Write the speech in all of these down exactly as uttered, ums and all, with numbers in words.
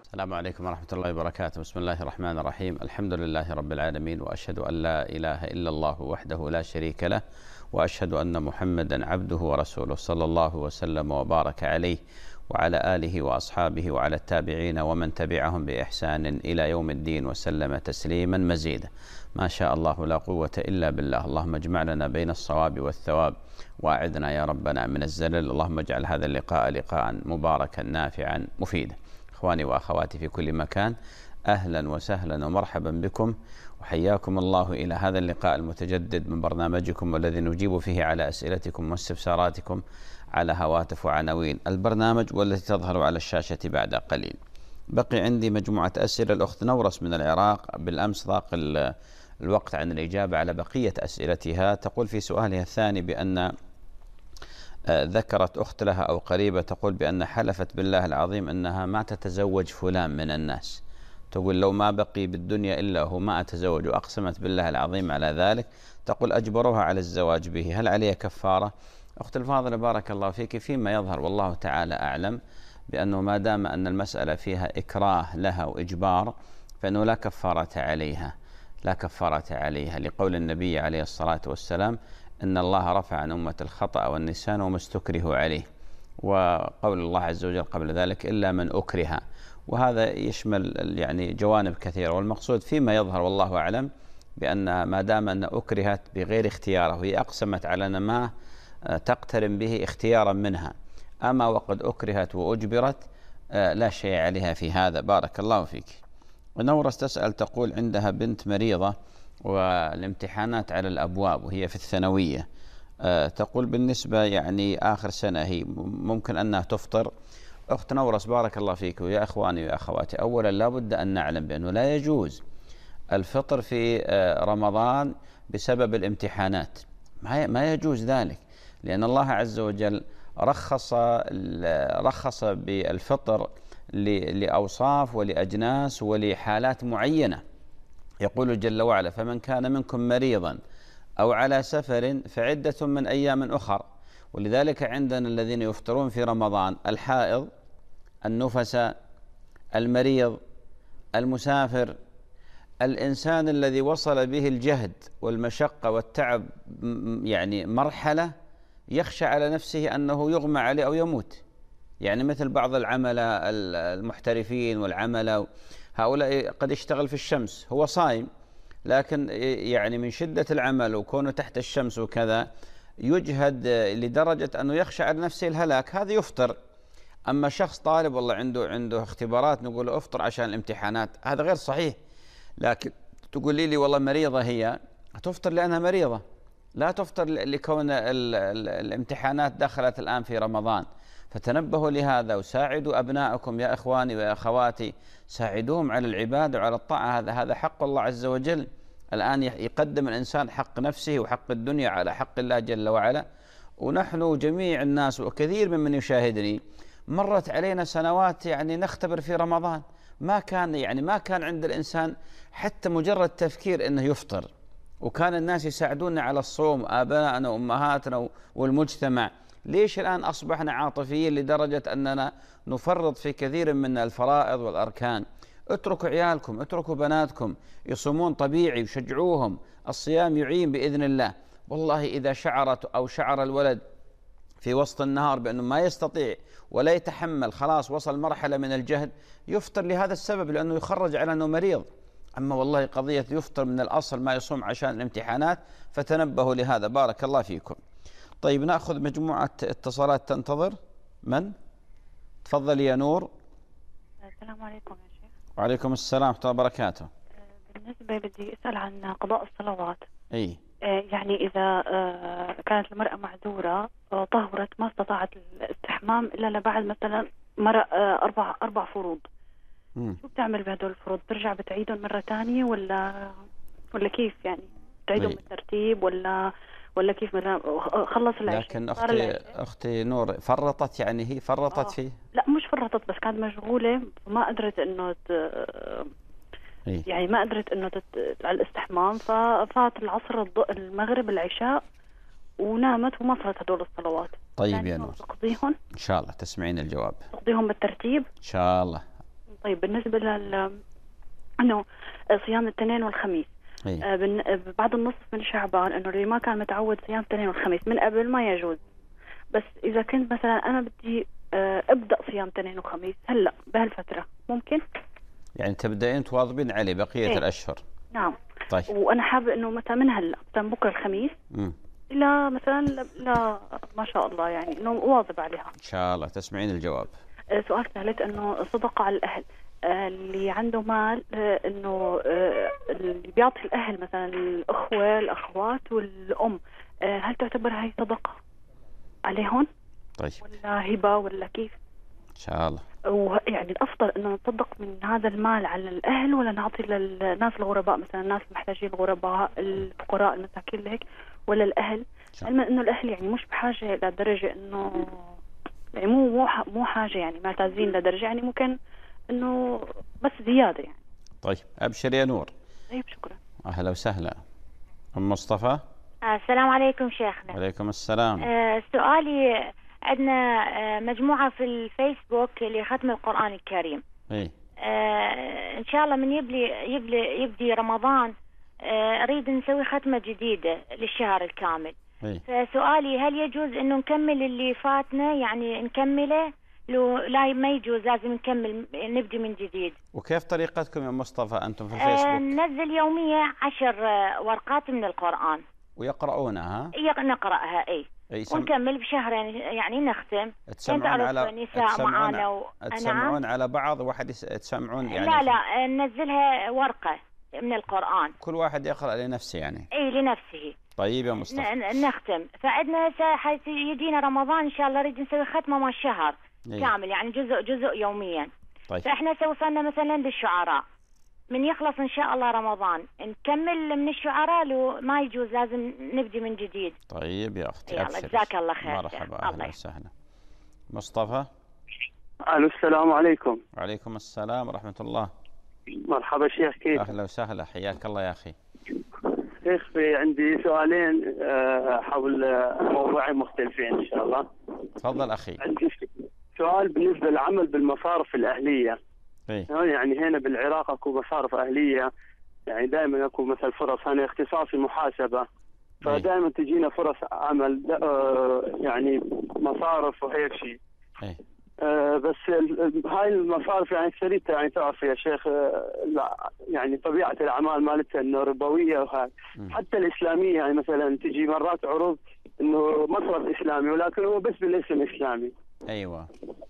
السلام عليكم ورحمة الله وبركاته. بسم الله الرحمن الرحيم. الحمد لله رب العالمين، وأشهد أن لا إله إلا الله وحده لا شريك له، وأشهد أن محمدا عبده ورسوله، صلى الله وسلم وبارك عليه وعلى آله وأصحابه وعلى التابعين ومن تبعهم بإحسان إلى يوم الدين وسلم تسليما مزيدا. ما شاء الله لا قوة إلا بالله. اللهم اجمع لنا بين الصواب والثواب، وأعذنا يا ربنا من الزلل. اللهم اجعل هذا اللقاء لقاء مباركا نافعا مفيدا. إخواني وأخواتي في كل مكان، أهلا وسهلا ومرحبا بكم، وحياكم الله إلى هذا اللقاء المتجدد من برنامجكم، والذي نجيب فيه على أسئلتكم واستفساراتكم على هواتف وعناوين البرنامج والتي تظهر على الشاشة بعد قليل. بقي عندي مجموعة أسئلة. الأخت نورس من العراق بالأمس ضاق الوقت عن الإجابة على بقية أسئلتها. تقول في سؤالها الثاني بأن ذكرت أخت لها أو قريبة تقول بأن حلفت بالله العظيم أنها ما تتزوج فلان من الناس. تقول لو ما بقي بالدنيا إلا هو ما أتزوج، وأقسمت بالله العظيم على ذلك. تقول أجبروها على الزواج به، هل عليها كفارة؟ أخت الفاضلة بارك الله فيك، فيما يظهر والله تعالى أعلم بأنه ما دام أن المسألة فيها إكراه لها وإجبار فإنه لا كفارة عليها، لا كفارة عليها، لقول النبي عليه الصلاة والسلام إن الله رفع عن أمة الخطأ والنسيان وما استكرهوا عليه، وقول الله عز وجل قبل ذلك إلا من أكره، وهذا يشمل يعني جوانب كثيرة. والمقصود فيما يظهر والله أعلم بأن ما دام أن أكرهت بغير اختياره، وهي أقسمت على أن ما تقترن به اختيارا منها، أما وقد أكرهت وأجبرت لا شيء عليها في هذا. بارك الله فيك. نورس تسأل تقول عندها بنت مريضة والامتحانات على الأبواب وهي في الثانوية. أه تقول بالنسبة يعني آخر سنة هي ممكن أنها تفطر. أخت نورس بارك الله فيك ويا أخواني ويا أخواتي، أولا لا بد أن نعلم بأنه لا يجوز الفطر في رمضان بسبب الامتحانات، ما يجوز ذلك، لأن الله عز وجل رخص رخص بالفطر لأوصاف ولأجناس ولحالات معينة. يقول جل وعلا فمن كان منكم مريضا أو على سفر فعدة من أيام أخر. ولذلك عندنا الذين يفطرون في رمضان: الحائض، النفساء، المريض، المسافر، الإنسان الذي وصل به الجهد والمشقة والتعب يعني مرحلة يخشى على نفسه أنه يغمى عليه أو يموت، يعني مثل بعض العملاء المحترفين والعملاء، هؤلاء قد يشتغل في الشمس، هو صائم لكن يعني من شدة العمل وكونه تحت الشمس وكذا يجهد لدرجة أنه يخشى على نفسه الهلاك، هذا يفطر. أما شخص طالب والله عنده عنده اختبارات نقول له افطر عشان الامتحانات، هذا غير صحيح. لكن تقولي لي والله مريضة، هي تفطر لأنها مريضة، لا تفطر لكون ال ال الامتحانات دخلت الآن في رمضان. فتنبهوا لهذا وساعدوا أبنائكم يا إخواني ويا أخواتي، ساعدوهم على العبادة وعلى الطاعة، هذا هذا حق الله عز وجل. الآن يقدم الإنسان حق نفسه وحق الدنيا على حق الله جل وعلا. ونحن جميع الناس وكثير ممن يشاهدني مرت علينا سنوات يعني نختبر في رمضان، ما كان يعني ما كان عند الإنسان حتى مجرد تفكير أنه يفطر، وكان الناس يساعدونا على الصوم، آباءنا وأمهاتنا والمجتمع. ليش الآن أصبحنا عاطفيين لدرجة أننا نفرط في كثير من الفرائض والأركان؟ اتركوا عيالكم، اتركوا بناتكم يصومون طبيعي وشجعوهم، الصيام يعين بإذن الله. والله إذا شعرت أو شعر الولد في وسط النهار بأنه ما يستطيع ولا يتحمل، خلاص وصل مرحلة من الجهد، يفطر لهذا السبب لأنه يخرج على أنه مريض. أما والله قضية يفطر من الأصل ما يصوم عشان الامتحانات، فتنبهوا لهذا. بارك الله فيكم. طيب نأخذ مجموعة اتصالات تنتظر. من؟ تفضل يا نور. السلام عليكم يا شيخ. وعليكم السلام ورحمة الله وبركاته. بالنسبة بدي أسأل عن قضاء الصلوات. أي يعني إذا كانت المرأة معذورة طهرت ما استطاعت الاستحمام إلا لبعد مثلا مرة أربع أربع فروض، مم. شو بتعمل بهدول الفروض؟ برجع بتعيدهم مرة تانية ولا ولا كيف يعني؟ تعيدهم بالترتيب ولا ولا كيف؟ مثلا خلص العشاء. لكن أختي أختي نور فرطت، يعني هي فرطت آه. فيه؟ لا مش فرطت، بس كانت مشغولة وما قدرت إنه ت... إيه؟ يعني ما قدرت إنه تت... على الاستحمام، ففات العصر المغرب العشاء ونامت وما صارت هدول الصلوات. طيب يا نور تقضيهم إن شاء الله، تسمعين الجواب. تقضيهم بالترتيب إن شاء الله. إن طيب بالنسبة لل انه صيام الاثنين والخميس، إيه؟ آه، بن- بعد النصف من شعبان، انه اللي ما كان متعود صيام الاثنين والخميس من قبل ما يجوز. بس اذا كنت مثلا انا بدي آه، ابدا صيام اثنين وخميس هلا بهالفتره ممكن؟ يعني تبدأين تواظبين عليه بقية إيه. الأشهر. نعم. طيب. وانا حابه انه مثلا من هلا مثلا بكره الخميس مم. الى مثلا ل- لا ما شاء الله يعني انه اواظب عليها. إن شاء الله تسمعين الجواب. آه، سؤال ثالث، انه صدقه على الاهل، آه، اللي عنده مال، آه، انه آه، اللي بيعطي الاهل مثلا الاخوه الاخوات والام، آه، هل تعتبر هاي صدقه عليهم طيب. ولا هبه ولا كيف؟ إن شاء الله. ويعني الافضل انه نتصدق من هذا المال على الاهل ولا نعطي للناس الغرباء، مثلا الناس المحتاجين الغرباء الفقراء المساكين هيك، ولا الاهل؟ علما انه الاهل يعني مش بحاجه لدرجه انه يعني مو مو ح- مو حاجه يعني معتازين لدرجه، يعني ممكن انه بس زياده يعني. طيب أبشر يا نور. طيب شكرا. أهلا وسهلا. أم مصطفى. السلام عليكم شيخنا. وعليكم السلام. آه سؤالي، عندنا آه مجموعة في الفيسبوك لختم القرآن الكريم. إيه؟ آه إن شاء الله من يبلي يبلي يبدي رمضان، آه أريد نسوي ختمة جديدة للشهر الكامل. إيه؟ فسؤالي، هل يجوز إنه نكمل اللي فاتنا، يعني نكمله لو لا ما يجوز لازم نكمل نبدي من جديد؟ وكيف طريقتكم يا مصطفى أنتم في آه الفيسبوك؟ ننزل يوميا عشر آه ورقات من القرآن ويقرؤونها؟ يق- نقرأها اي إيه سم... ونكمل بشهرين يعني نختم. تسمعون على نساء تسمعون, معانا و... تسمعون نعم. على بعض واحد يس... تسمعون يعني؟ لا لا ننزلها ورقة من القرآن، كل واحد يقرأ لنفسه يعني؟ اي لنفسه. طيب يا مصطفى. ن... نختم. فعندنا هسه حيث يجينا رمضان ان شاء الله نريد نسوي ختمة مع الشهر إيه؟ كامل، يعني جزء جزء يوميا. طيب. فاحنا هسه وصلنا مثلا للشعراء، من يخلص ان شاء الله رمضان نكمل من الشعراء لو ما يجوز لازم نبدي من جديد. طيب يا اختي يلا ابشري. جزاك الله خير. مرحبا الله اهلا وسهلا. مصطفى. الو السلام عليكم. وعليكم السلام ورحمة الله. مرحبا شيخ، كيف؟ اهلا وسهلا حياك الله يا اخي. شيخ في عندي سؤالين آه، حول آه، موضوعين مختلفين ان شاء الله. تفضل اخي. عندي سؤال بالنسبه للعمل بالمصارف الاهليه. ايه؟ يعني هنا بالعراق اكو مصارف اهليه، يعني دائما اكو مثل فرص، انا اختصاصي محاسبه، فدائما تجينا فرص عمل آه، يعني مصارف وهيك شيء. ايه؟ آه بس ال- هاي المصارف يعني اكثريتها يعني تعرف يا شيخ، آه لا يعني طبيعه الاعمال مالتها انه ربويه، وهاي حتى الاسلاميه يعني مثلا تجي مرات عروض انه مصرف اسلامي ولكن هو بس بالاسم اسلامي. ايوه.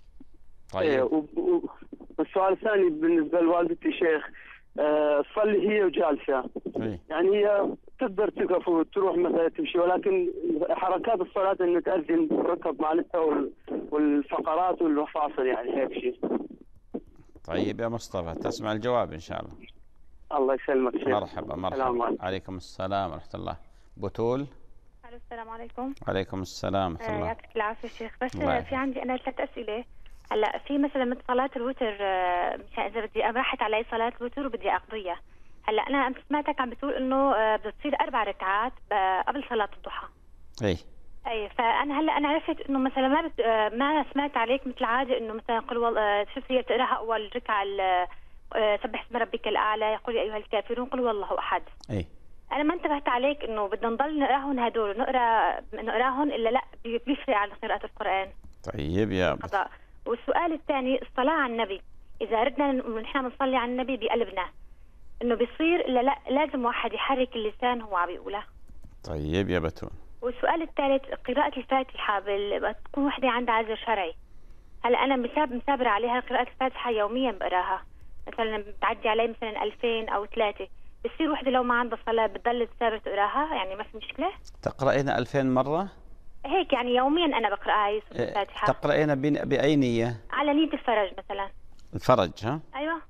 إيه، طيب. و- و- والسؤال الثاني بالنسبه لوالدتي شيخ، آه تصلي هي وجالسه، ايه؟ يعني هي تقدر تقف وتروح مثلا تمشي، ولكن حركات الصلاه انه تأذن الركب مالتها وال- والفقرات والمفاصل يعني هيك شيء. طيب يا مصطفى تسمع الجواب ان شاء الله. الله يسلمك شيخ. مرحبا مرحبا. السلام عليكم. عليكم السلام ورحمة الله. بتول. الو السلام عليكم. وعليكم السلام ورحمة الله. يعطيك العافيه شيخ. بس الله في عندي انا ثلاث اسئله. هلا في مثلا مثل صلاه الوتر، آه، مشان اذا بدي راحت علي صلاه الوتر وبدي اقضيها. هلا انا أمس سمعتك عم بتقول انه آه، بدها تصير اربع ركعات ب- قبل صلاه الضحى. ايه؟ اي فانا هلا انا عرفت انه مثلا ما بت... آه، ما سمعت عليك مثل العاده انه مثلا قل والله آه، شوف هي بتقراها اول ركعه ال- آه، سبح اسم ربك الاعلى، يقول يا ايها الكافرون، قل والله احد. ايه؟ انا ما انتبهت عليك انه بدنا نضل نقراهم هدول، نقرا نقراهم الا لا بي- بيفرق على قراءه القران طيب يا بت... قضاء. والسؤال الثاني الصلاه على النبي، اذا ردنا نحن بنصلي على النبي بقلبنا انه بيصير الا لا لازم واحد يحرك اللسان هو عم بيقولها. طيب يا بتول. والسؤال الثالث قراءة الفاتحة بال... بتكون وحدة عندها عذر شرعي. هلا أنا مساب مسابرة عليها قراءة الفاتحة يوميا بقراها، مثلا بتعدي علي مثلا ألفين أو ثلاثة، بتصير وحدة لو ما عندها صلاة بتضل تسابر تقراها، يعني ما في مشكلة؟ تقرأين ألفين مرة؟ هيك يعني يوميا أنا بقرأها هي سورة إيه، الفاتحة. تقرأين بن- بأي نية؟ على نية الفرج مثلا. الفرج ها؟ أيوة.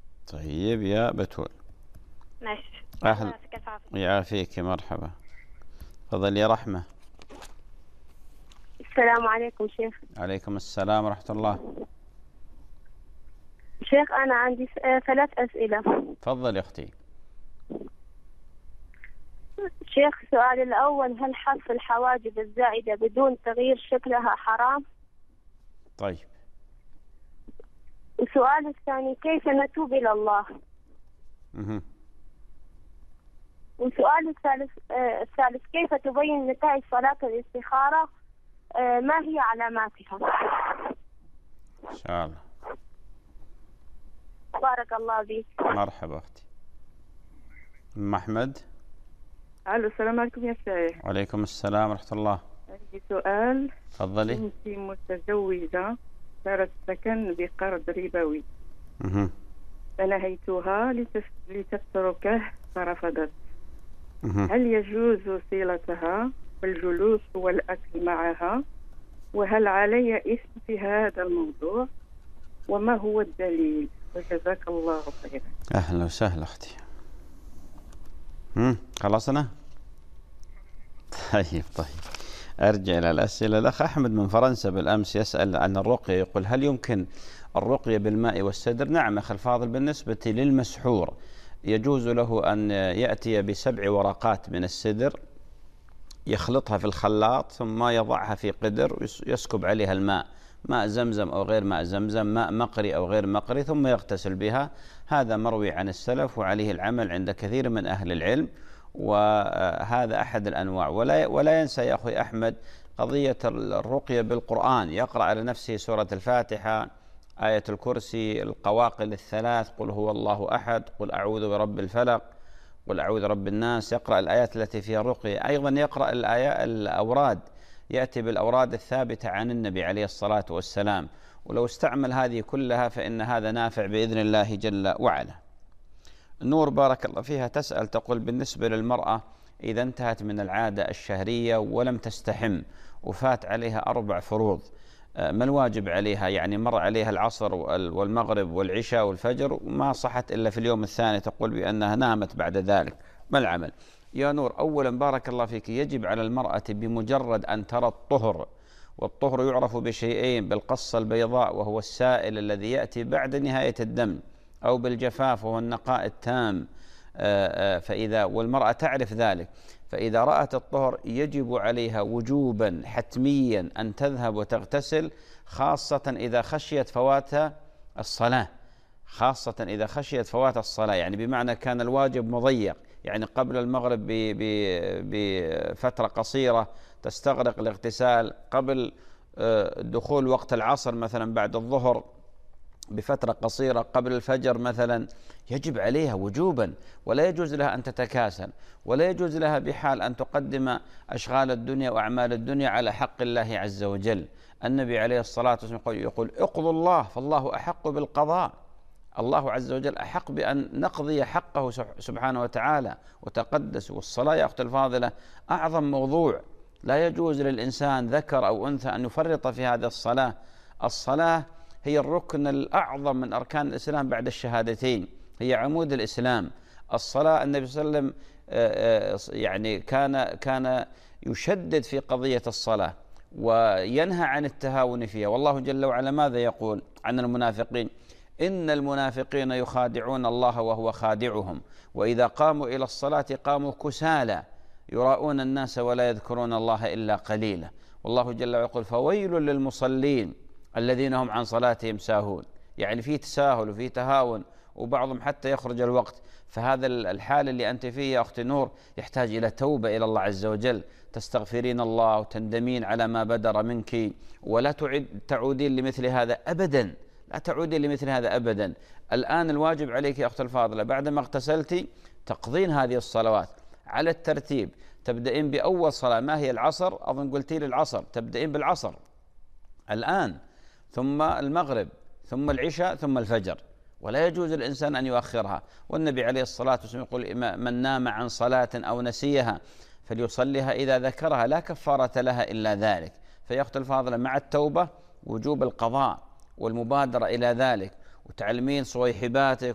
طيب يا بتول. ماشي. أهلا. يعطيك الف عافية. يعافيك مرحبا. تفضل يا رحمة. السلام عليكم شيخ. عليكم السلام ورحمة الله. شيخ أنا عندي س- آه، ثلاث أسئلة. تفضل يا أختي. شيخ سؤالي الأول، هل حذف الحواجب الزائدة بدون تغيير شكلها حرام؟ طيب. والسؤال الثاني كيف نتوب إلى الله؟ مه. والسؤال الثالث آه الثالث كيف تبين نتائج صلاة الاستخارة؟ آه ما هي علاماتها؟ إن شاء الله. بارك الله بك. مرحبا أختي. أم أحمد. الو السلام عليكم يا شيخ. وعليكم السلام ورحمة الله. عندي سؤال. تفضلي. بنتي متزوجة صارت سكن بقرض ربوي. اها. فنهيتها لتس... لتتركه فرفضت. اها. هل يجوز صلتها والجلوس والأكل معها؟ وهل علي اسم في هذا الموضوع؟ وما هو الدليل؟ وجزاك الله خيرا. أهلا وسهلا أختي. هم خلصنا؟ طيب طيب أرجع إلى الأسئلة. الأخ أحمد من فرنسا بالأمس يسأل عن الرقية، يقول هل يمكن الرقية بالماء والسدر؟ نعم أخي الفاضل، بالنسبة للمسحور يجوز له أن يأتي بسبع ورقات من السدر يخلطها في الخلاط ثم يضعها في قدر ويسكب عليها الماء، ماء زمزم أو غير ماء زمزم، ماء مقري أو غير مقري، ثم يغتسل بها. هذا مروي عن السلف وعليه العمل عند كثير من أهل العلم، وهذا أحد الأنواع. ولا ولا ينسى يا أخي أحمد قضية الرقية بالقرآن، يقرأ على نفسه سورة الفاتحة، آية الكرسي، القواقل الثلاث، قل هو الله أحد، قل أعوذ برب الفلق، قل أعوذ برب الناس، يقرأ الآيات التي فيها الرقية. أيضا يقرأ الآيات الأوراد، يأتي بالأوراد الثابتة عن النبي عليه الصلاة والسلام، ولو استعمل هذه كلها فإن هذا نافع بإذن الله جل وعلا. نور بارك الله فيها تسأل تقول بالنسبة للمرأة إذا انتهت من العادة الشهرية ولم تستحم وفات عليها أربع فروض، ما الواجب عليها؟ يعني مر عليها العصر والمغرب والعشاء والفجر وما صحت إلا في اليوم الثاني، تقول بأنها نامت بعد ذلك، ما العمل؟ يا نور، أولا بارك الله فيك يجب على المرأة بمجرد أن ترى الطهر، والطهر يعرف بشيئين، بالقصة البيضاء وهو السائل الذي يأتي بعد نهاية الدم، أو بالجفاف وهو النقاء التام. فإذا والمرأة تعرف ذلك، فإذا رأت الطهر يجب عليها وجوبا حتميا أن تذهب وتغتسل، خاصة إذا خشيت فوات الصلاة، خاصة إذا خشيت فوات الصلاة، يعني بمعنى كان الواجب مضيق، يعني قبل المغرب بفترة قصيرة تستغرق الاغتسال، قبل دخول وقت العصر مثلا بعد الظهر بفترة قصيرة، قبل الفجر مثلا، يجب عليها وجوبا، ولا يجوز لها أن تتكاسل، ولا يجوز لها بحال أن تقدم أشغال الدنيا وأعمال الدنيا على حق الله عز وجل. النبي عليه الصلاة والسلام يقول اقضوا الله فالله أحق بالقضاء، الله عز وجل أحق بأن نقضي حقه سبحانه وتعالى وتقدس. والصلاة يا أختي الفاضلة أعظم موضوع، لا يجوز للإنسان ذكر أو أنثى أن يفرط في هذه الصلاة. الصلاة هي الركن الأعظم من أركان الإسلام بعد الشهادتين، هي عمود الإسلام. الصلاة النبي صلى الله عليه وسلم يعني كان كان يشدد في قضية الصلاة وينهى عن التهاون فيها. والله جل وعلا ماذا يقول عن المنافقين؟ إن المنافقين يخادعون الله وهو خادعهم وإذا قاموا إلى الصلاة قاموا كسالى يراؤون الناس ولا يذكرون الله إلا قليلا. والله جل وعلا يقول فويل للمصلين الذين هم عن صلاتهم ساهون، يعني في تساهل وفي تهاون وبعضهم حتى يخرج الوقت. فهذا الحال اللي أنت فيه يا أختي نور يحتاج إلى توبة إلى الله عز وجل، تستغفرين الله وتندمين على ما بدر منك، ولا تعد تعودين لمثل هذا أبدا، لا تعودين لمثل هذا أبدا. الآن الواجب عليك يا أختي الفاضلة بعدما اغتسلتي تقضين هذه الصلوات على الترتيب، تبدأين بأول صلاة ما هي العصر، أظن قلتي لي العصر، تبدأين بالعصر الآن، ثم المغرب، ثم العشاء، ثم الفجر، ولا يجوز الإنسان أن يؤخرها. والنبي عليه الصلاة والسلام يقول من نام عن صلاة أو نسيها فليصليها إذا ذكرها لا كفارة لها إلا ذلك. فيا أختي الفاضلة مع التوبة وجوب القضاء والمبادرة إلى ذلك، وتعلمين صويحباتك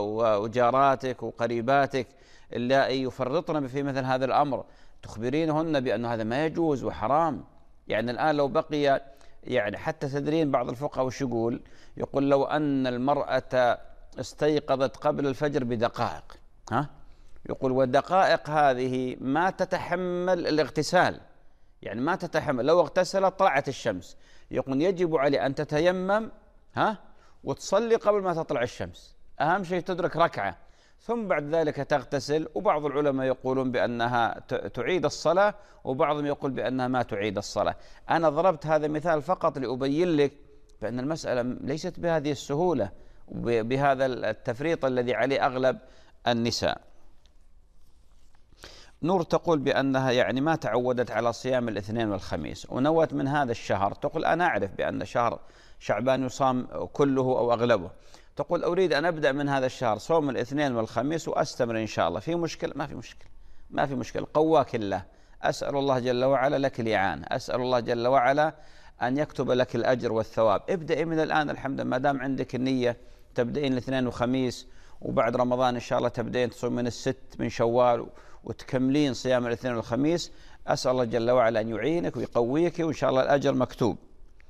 وجاراتك وقريباتك اللائي يفرطن في مثل هذا الأمر، تخبرينهن بأن هذا ما يجوز وحرام. يعني الآن لو بقي يعني حتى تدرين بعض الفقهاء وش يقول؟ يقول لو أن المرأة استيقظت قبل الفجر بدقائق، ها؟ يقول والدقائق هذه ما تتحمل الاغتسال، يعني ما تتحمل، لو اغتسلت طلعت الشمس، يقول يجب عليه أن تتيمم، ها؟ وتصلي قبل ما تطلع الشمس، أهم شيء تدرك ركعة، ثم بعد ذلك تغتسل. وبعض العلماء يقولون بأنها تعيد الصلاة، وبعضهم يقول بأنها ما تعيد الصلاة. أنا ضربت هذا مثال فقط لأبين لك بأن المسألة ليست بهذه السهولة وبهذا التفريط الذي عليه أغلب النساء. نور تقول بأنها يعني ما تعودت على صيام الاثنين والخميس، ونوت من هذا الشهر. تقول أنا أعرف بأن شهر شعبان يصام كله أو أغلبه. تقول أريد أن أبدأ من هذا الشهر صوم الاثنين والخميس وأستمر إن شاء الله. في مشكلة؟ ما في مشكلة، ما في مشكلة. قواك الله. أسأل الله جل وعلا لك الإعانة، أسأل الله جل وعلا أن يكتب لك الأجر والثواب. ابدأي من الآن الحمد لله، ما دام عندك النية تبدأين الاثنين وخميس، وبعد رمضان إن شاء الله تبدأين تصوم من الست من شوال وتكملين صيام الاثنين والخميس. أسأل الله جل وعلا أن يعينك ويقويك، وإن شاء الله الأجر مكتوب.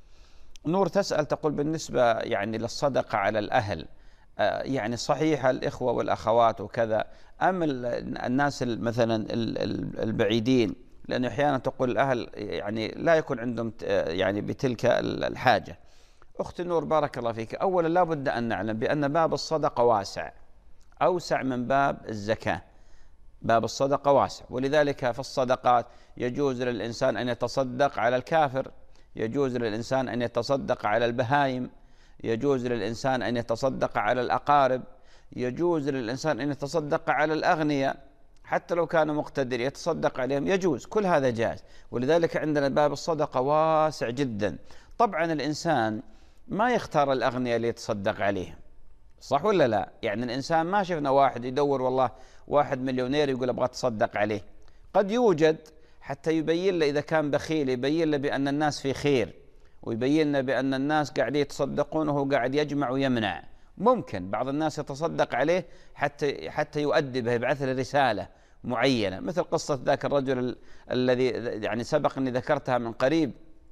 نور تسأل تقول بالنسبة يعني للصدقة على الأهل، آه يعني صحيح الإخوة والأخوات وكذا، أم الناس مثلا البعيدين، لأنه أحيانا تقول الأهل يعني لا يكون عندهم يعني بتلك الحاجة. أختي نور بارك الله فيك، أولا لا بد أن نعلم بأن باب الصدقة واسع، أوسع من باب الزكاة. باب الصدقة واسع، ولذلك في الصدقات يجوز للإنسان أن يتصدق على الكافر، يجوز للإنسان أن يتصدق على البهائم، يجوز للإنسان أن يتصدق على الأقارب، يجوز للإنسان أن يتصدق على الأغنياء حتى لو كان مقتدر يتصدق عليهم، يجوز، كل هذا جائز. ولذلك عندنا باب الصدقة واسع جدا. طبعا الإنسان ما يختار الأغنياء اللي يتصدق عليهم، صح ولا لا؟ يعني الإنسان ما شفنا واحد يدور والله واحد مليونير يقول أبغى أتصدق عليه. قد يوجد حتى يبين له إذا كان بخيل، يبين له بأن الناس في خير، ويبين له بأن الناس قاعدين يتصدقون وهو قاعد يجمع ويمنع. ممكن بعض الناس يتصدق عليه حتى حتى يؤدبه، يبعث له رسالة معينة، مثل قصة ذاك الرجل الذي يعني سبق أني ذكرتها من قريب،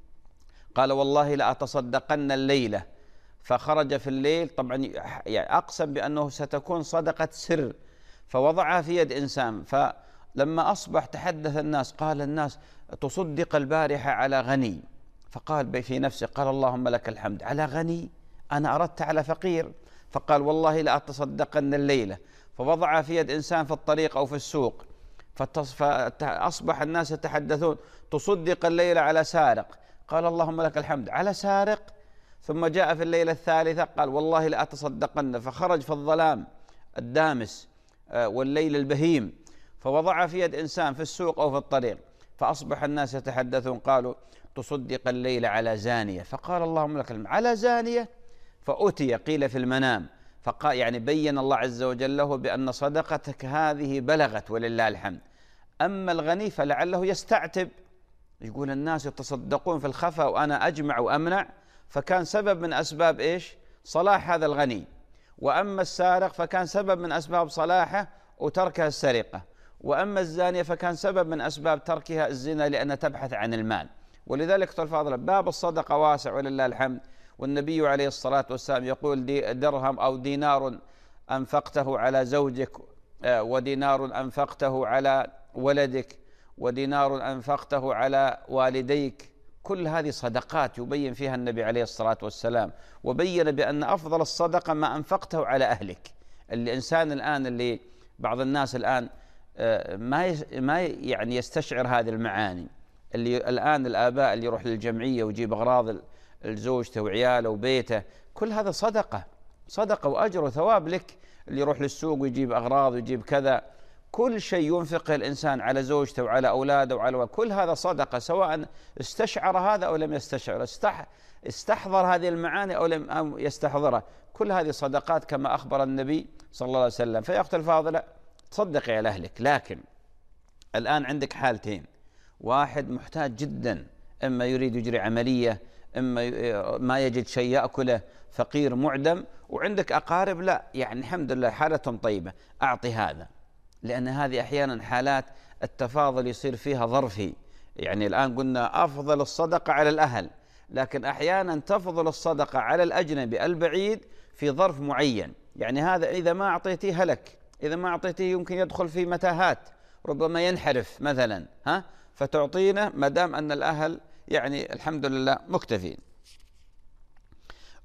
قال والله لأتصدقن الليلة، فخرج في الليل، طبعا يعني أقسم بأنه ستكون صدقة سر، فوضعها في يد إنسان. فلما أصبح تحدث الناس، قال الناس تصدق البارحة على غني، فقال في نفسه قال اللهم لك الحمد، على غني؟ أنا أردت على فقير. فقال والله لأتصدقن الليلة، فوضعها في يد إنسان في الطريق أو في السوق، فأصبح الناس يتحدثون تصدق الليلة على سارق، قال اللهم لك الحمد، على سارق؟ ثم جاء في الليلة الثالثة قال والله لأتصدقن، فخرج في الظلام الدامس والليل البهيم، فوضعها في يد إنسان في السوق أو في الطريق، فأصبح الناس يتحدثون قالوا تصدق الليلة على زانية، فقال اللهم لك الحمد، على زانية؟ فأتي قيل في المنام، فقال يعني بين الله عز وجل له بأن صدقتك هذه بلغت ولله الحمد. أما الغني فلعله يستعتب، يقول الناس يتصدقون في الخفاء وأنا أجمع وأمنع، فكان سبب من أسباب إيش؟ صلاح هذا الغني. وأما السارق فكان سبب من أسباب صلاحه وتركها السرقة، وأما الزانية فكان سبب من أسباب تركها الزنا لأنها تبحث عن المال. ولذلك أخوة الفاضلة باب الصدقة واسع ولله الحمد. والنبي عليه الصلاة والسلام يقول درهم أو دينار أنفقته على زوجك، ودينار أنفقته على ولدك، ودينار أنفقته على والديك، كل هذه صدقات يبين فيها النبي عليه الصلاة والسلام، وبين بأن أفضل الصدقة ما أنفقته على أهلك. الإنسان الآن اللي بعض الناس الآن ما ما يعني يستشعر هذه المعاني، اللي الآن الآباء اللي يروح للجمعية ويجيب أغراض لزوجته وعياله وبيته، كل هذا صدقة، صدقة وأجر وثواب لك. اللي يروح للسوق ويجيب أغراض ويجيب كذا، كل شيء ينفقه الإنسان على زوجته وعلى أولاده وعلى كل هذا صدقة، سواء استشعر هذا أو لم يستشعر، استح استحضر هذه المعاني أو لم يستحضرها، كل هذه صدقات كما أخبر النبي صلى الله عليه وسلم. فيا أختي الفاضلة تصدقي على أهلك، لكن الآن عندك حالتين، واحد محتاج جدا، إما يريد يجري عملية، إما ما يجد شيء يأكله، فقير معدم، وعندك أقارب لا يعني الحمد لله حالتهم طيبة، أعطي هذا، لأن هذه أحيانا حالات التفاضل يصير فيها ظرفي. يعني الآن قلنا أفضل الصدقة على الأهل، لكن أحيانا تفضل الصدقة على الأجنبي البعيد في ظرف معين. يعني هذا إذا ما أعطيتيه هلك، إذا ما أعطيتيه يمكن يدخل في متاهات، ربما ينحرف مثلا، ها فتعطينا ما دام أن الأهل يعني الحمد لله مكتفين.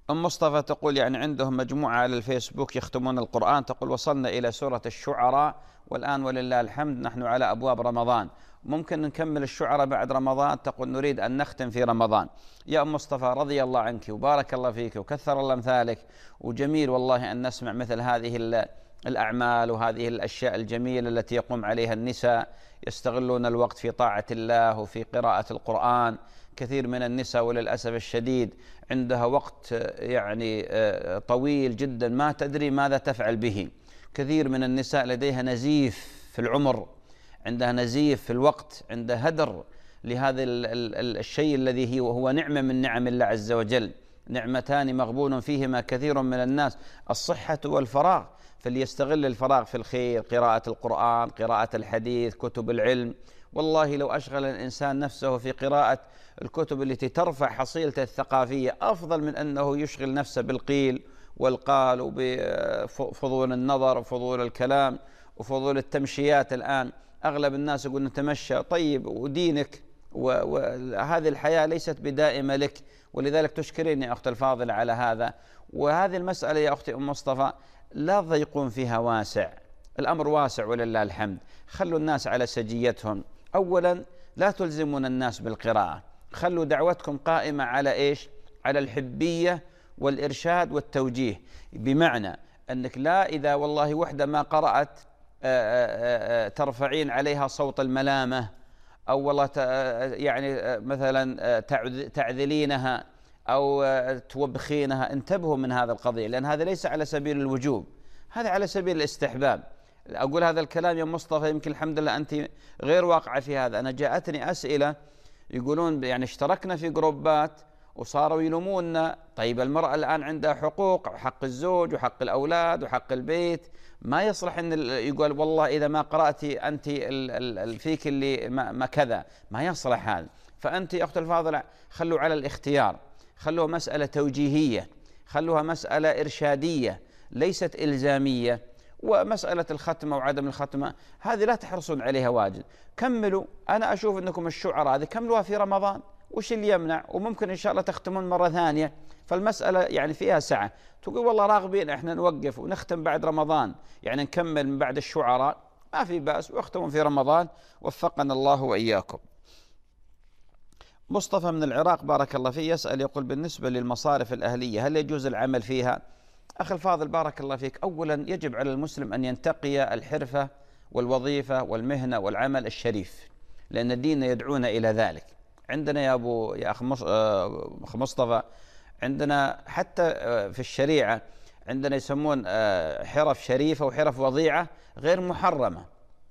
أم مصطفى تقول يعني عندهم مجموعة على الفيسبوك يختمون القرآن، تقول وصلنا إلى سورة الشعراء والآن ولله الحمد نحن على أبواب رمضان، ممكن نكمل الشعراء بعد رمضان؟ تقول نريد أن نختم في رمضان. يا أم مصطفى رضي الله عنك وبارك الله فيك وكثر الله أمثالك، وجميل والله أن نسمع مثل هذه الأعمال وهذه الأشياء الجميلة التي يقوم عليها النساء، يستغلون الوقت في طاعة الله وفي قراءة القرآن. كثير من النساء وللأسف الشديد عندها وقت يعني طويل جدا ما تدري ماذا تفعل به. كثير من النساء لديها نزيف في العمر، عندها نزيف في الوقت، عندها هدر لهذا الشيء الذي هو نعمة من نعم الله عز وجل. نعمتان مغبون فيهما كثير من الناس، الصحة والفراغ، فليستغل الفراغ في الخير، قراءة القرآن، قراءة الحديث، كتب العلم. والله لو أشغل الإنسان نفسه في قراءة الكتب التي ترفع حصيلته الثقافية أفضل من أنه يشغل نفسه بالقيل والقال وبفضول النظر وفضول الكلام وفضول التمشيات. الآن أغلب الناس يقول نتمشى، طيب ودينك، وهذه الحياة ليست بدائمة لك، ولذلك تشكرين يا أختي الفاضلة على هذا. وهذه المسألة يا أختي أم مصطفى لا تضيقون فيها، واسع الأمر، واسع ولله الحمد. خلوا الناس على سجيتهم. أولا لا تلزمون الناس بالقراءة، خلوا دعوتكم قائمة على إيش؟ على الحبية والإرشاد والتوجيه، بمعنى أنك لا إذا والله وحدة ما قرأت ترفعين عليها صوت الملامة، أو والله يعني مثلا تعذلينها أو توبخينها. انتبهوا من هذا القضية، لأن هذا ليس على سبيل الوجوب، هذا على سبيل الاستحباب. أقول هذا الكلام يا مصطفى يمكن الحمد لله أنت غير واقعة في هذا. أنا جاءتني أسئلة يقولون يعني اشتركنا في جروبات وصاروا يلوموننا، طيب المرأة الآن عندها حقوق، حق الزوج وحق الأولاد وحق البيت، ما يصلح أن يقول والله إذا ما قرأتي أنت فيك اللي ما كذا، ما يصلح هذا. فأنت يا أخت الفاضلة خلوا على الاختيار، خلوها مسألة توجيهية، خلوها مسألة إرشادية ليست إلزامية. ومسألة الختمة وعدم الختمة هذه لا تحرصون عليها واجد. كملوا، أنا أشوف أنكم الشعراء هذه كملوها في رمضان، وش اللي يمنع؟ وممكن إن شاء الله تختمون مرة ثانية، فالمسألة يعني فيها سعة. تقول والله راغبين إحنا نوقف ونختم بعد رمضان، يعني نكمل من بعد الشعراء، ما في بأس، واختموا في رمضان، وفقنا الله وإياكم. مصطفى من العراق بارك الله فيه يسأل، يقول بالنسبة للمصارف الأهلية هل يجوز العمل فيها؟ أخي الفاضل بارك الله فيك، أولا يجب على المسلم أن ينتقي الحرفة والوظيفة والمهنة والعمل الشريف، لأن الدين يدعونا إلى ذلك. عندنا يا أبو يا أخ مصطفى، عندنا حتى في الشريعة عندنا يسمون حرف شريفة وحرف وضيعة غير محرمة،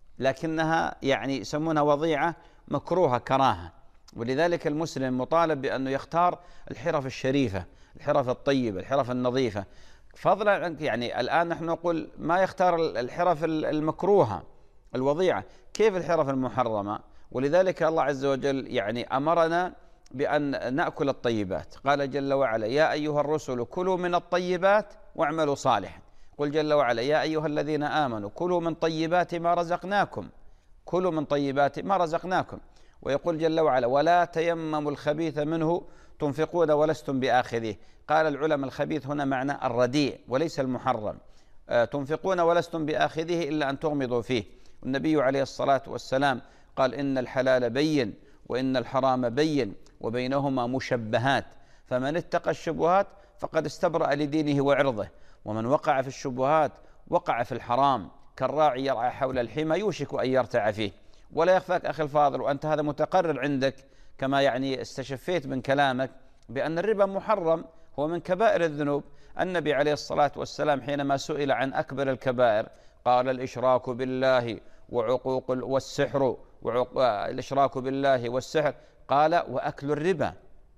لكنها يعني يسمونها وضيعة مكروهة كراهة، ولذلك المسلم مطالب بأنه يختار الحرف الشريفة، الحرف الطيبة، الحرف النظيفة، فضلا عنك. يعني الآن نحن نقول ما يختار الحرف المكروهة الوضيعة، كيف الحرف المحرمة؟ ولذلك الله عز وجل يعني أمرنا بأن نأكل الطيبات. قال جل وعلا يا أيها الرسل كلوا من الطيبات واعملوا صالحا. قل جل وعلا يا أيها الذين آمنوا كلوا من طيبات ما رزقناكم، كلوا من طيبات ما رزقناكم. ويقول جل وعلا ولا تيمموا الخبيث منه تنفقون ولستم بآخذيه. قال العلماء الخبيث هنا معنى الرديء وليس المحرم. آه تنفقون ولستم بآخذيه إلا أن تغمضوا فيه. والنبي عليه الصلاة والسلام قال إن الحلال بين وإن الحرام بين وبينهما مشبهات، فمن اتقى الشبهات فقد استبرأ لدينه وعرضه، ومن وقع في الشبهات وقع في الحرام، كالراعي يرعى حول الحمى يوشك أن يرتع فيه. ولا يخفاك أخي الفاضل، وأنت هذا متقرر عندك كما يعني استشفيت من كلامك بأن الربا محرم، هو من كبائر الذنوب. النبي عليه الصلاة والسلام حينما سئل عن أكبر الكبائر قال الإشراك بالله وعقوق والسحر الإشراك بالله والسحر، قال وأكل الربا،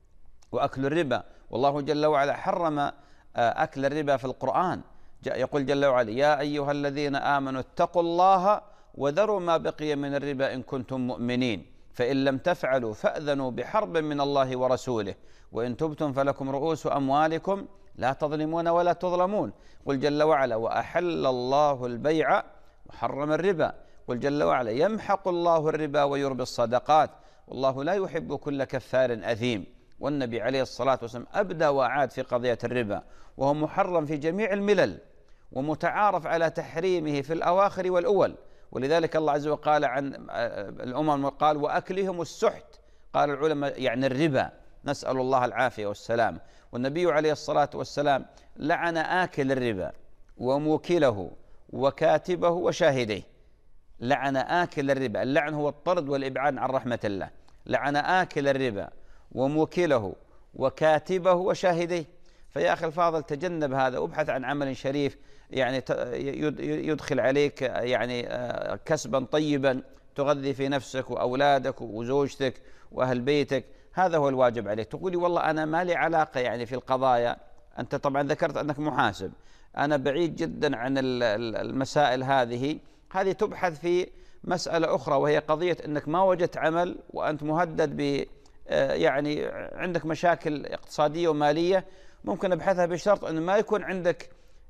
وأكل الربا. والله جل وعلا حرم أكل الربا في القرآن. يقول جل وعلا يا أيها الذين آمنوا اتقوا الله وذروا ما بقي من الربا إن كنتم مؤمنين فإن لم تفعلوا فأذنوا بحرب من الله ورسوله وإن تبتم فلكم رؤوس أموالكم لا تظلمون ولا تظلمون. قل جل وعلا وأحل الله البيع وحرم الربا. قل جل وعلا يمحق الله الربا ويربي الصدقات والله لا يحب كل كفار أثيم. والنبي عليه الصلاة والسلام أبدى وأعاد في قضية الربا، وهو محرم في جميع الملل ومتعارف على تحريمه في الأواخر والأول. ولذلك الله عز وجل قال عن الأمم قال وأكلهم السحت، قال العلماء يعني الربا، نسأل الله العافية والسلام. والنبي عليه الصلاة والسلام لعن آكل الربا وموكله وكاتبه وشاهديه. لعن آكل الربا، اللعن هو الطرد والإبعاد عن رحمة الله. لعن آكل الربا وموكله وكاتبه وشاهديه. فيا أخي الفاضل تجنب هذا وابحث عن عمل شريف يعني يدخل عليك يعني كسبا طيبا تغذي في نفسك وأولادك وزوجتك وأهل بيتك. هذا هو الواجب عليك. تقولي والله أنا ما لي علاقة يعني في القضايا، أنت طبعا ذكرت أنك محاسب، أنا بعيد جدا عن المسائل هذه. هذه تبحث في مسألة أخرى، وهي قضية أنك ما وجدت عمل وأنت مهدد ب يعني عندك مشاكل اقتصادية ومالية، ممكن أبحثها بشرط أن ما يكون عندك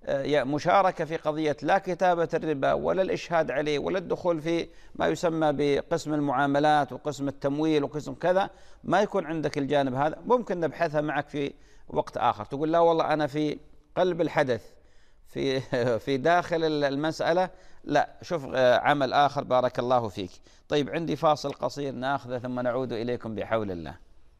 مشاركة في قضية لا كتابة الربا ولا الإشهاد عليه ولا الدخول في ما يسمى بقسم المعاملات وقسم التمويل وقسم كذا، ما يكون عندك الجانب هذا. ممكن نبحثها معك في وقت آخر. تقول لا والله أنا في قلب الحدث في في داخل المسألة، لا شوف عمل آخر. بارك الله فيك. طيب عندي فاصل قصير ناخذه ثم نعود إليكم بحول الله.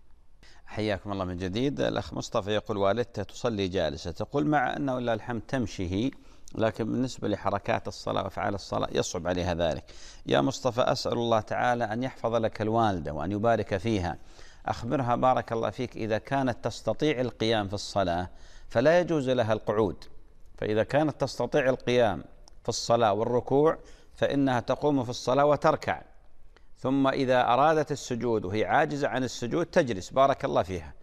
حياكم الله من جديد. الأخ مصطفى يقول والدته تصلي جالسة، تقول مع أنه لله الحمد تمشي هي، لكن بالنسبة لحركات الصلاة وأفعال الصلاة يصعب عليها ذلك. يا مصطفى أسأل الله تعالى أن يحفظ لك الوالدة وأن يبارك فيها. أخبرها بارك الله فيك إذا كانت تستطيع القيام في الصلاة فلا يجوز لها القعود، فإذا كانت تستطيع القيام في الصلاة والركوع فإنها تقوم في الصلاة وتركع، ثم إذا أرادت السجود وهي عاجزة عن السجود تجلس. بارك الله فيها.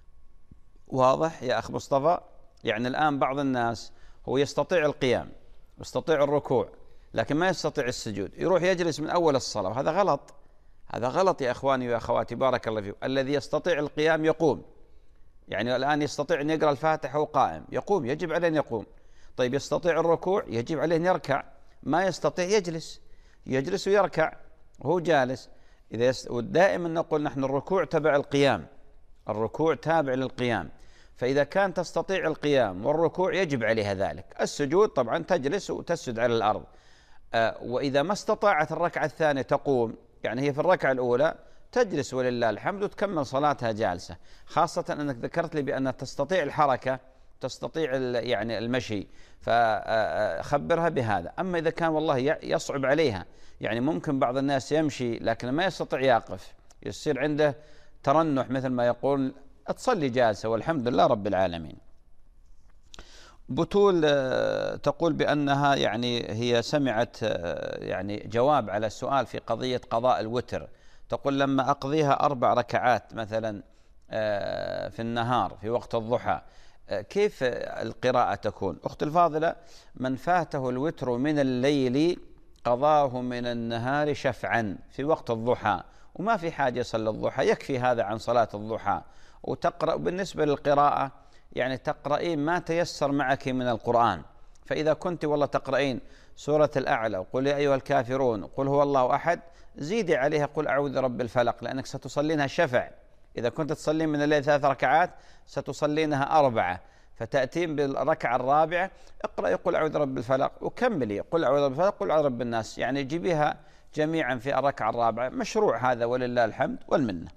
واضح يا أخ مصطفى؟ يعني الآن بعض الناس هو يستطيع القيام يستطيع الركوع لكن ما يستطيع السجود، يروح يجلس من أول الصلاة، وهذا غلط. هذا غلط يا أخواني وأخواتي بارك الله فيكم. الذي يستطيع القيام يقوم، يعني الآن يستطيع أن يقرأ الفاتحة وقائم يقوم، يجب عليه أن يقوم. طيب يستطيع الركوع يجب عليه أن يركع، ما يستطيع يجلس يجلس ويركع وهو جالس. إذا يست... ودائما نقول نحن الركوع تبع القيام، الركوع تابع للقيام، فإذا كان تستطيع القيام والركوع يجب عليها ذلك. السجود طبعا تجلس وتسجد على الأرض. آه وإذا ما استطاعت الركعة الثانية تقوم، يعني هي في الركعة الأولى تجلس ولله الحمد وتكمل صلاتها جالسة، خاصة أنك ذكرت لي بأنها تستطيع الحركة تستطيع يعني المشي، فخبرها بهذا. أما إذا كان والله يصعب عليها، يعني ممكن بعض الناس يمشي لكن ما يستطيع يقف، يصير عنده ترنح مثل ما يقول، تصلي جالسة والحمد لله رب العالمين. بتول تقول بأنها يعني هي سمعت يعني جواب على السؤال في قضية قضاء الوتر. تقول لما أقضيها أربع ركعات مثلا في النهار في وقت الضحى كيف القراءة تكون؟ أخت الفاضلة، من فاته الوتر من الليل قضاه من النهار شفعا في وقت الضحى، وما في حاجة يصلي الضحى، يكفي هذا عن صلاة الضحى. وتقرأ بالنسبة للقراءة يعني تقرأين ما تيسر معك من القرآن، فإذا كنت والله تقرأين سورة الأعلى وقل يا أيها الكافرون قل هو الله أحد، زيدي عليها قل أعوذ برب الفلق، لأنك ستصلينها شفع. إذا كنت تصلين من الليل ثلاث ركعات ستصلينها أربعة، فتأتين بالركعة الرابعة اقرأي قل أعوذ برب الفلق وكملي قل أعوذ برب الفلق قل أعوذ برب الناس، يعني جيبيها جميعا في الركعة الرابعة. مشروع هذا ولله الحمد والمنة.